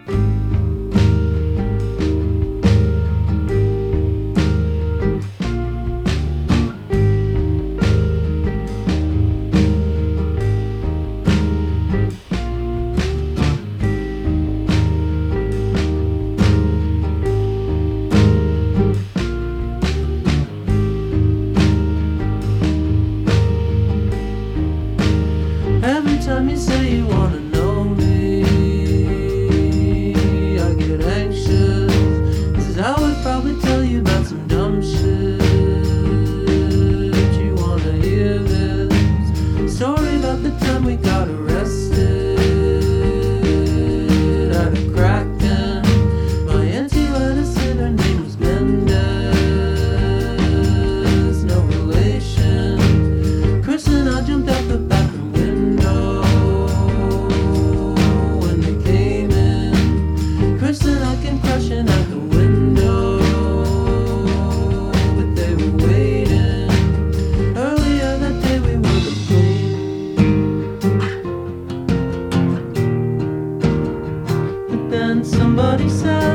Every time you say you wanna know me, I get anxious, 'cause I would probably tell you about some dumb shit. You wanna hear this story about the time we got arrested at a crack den? My auntie let us in, her name was Mendez, no relation. Chris and I jumped out the bathroom window when they came in. Chris and I came crashing out the window, but they were waiting. Earlier that day we were the queen. But then somebody said